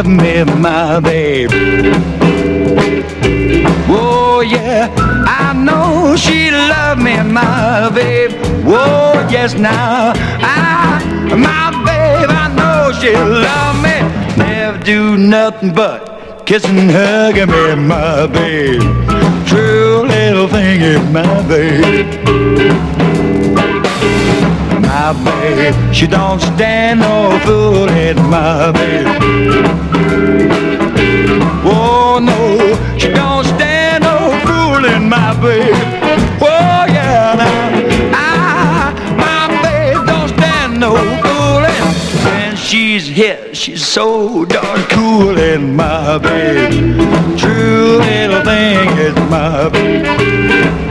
me, my babe. Oh yeah, I know she love me, my babe. Oh yes, now my babe, I know she love me. Never do nothing but kiss and hug me, my babe. True little thing is my babe. My babe, she don't stand no fooling, my babe. Oh no, she don't stand no fooling, my babe. Oh yeah, now my babe don't stand no fooling. When she's here, she's so darn cool, and my babe, true little thing is my babe.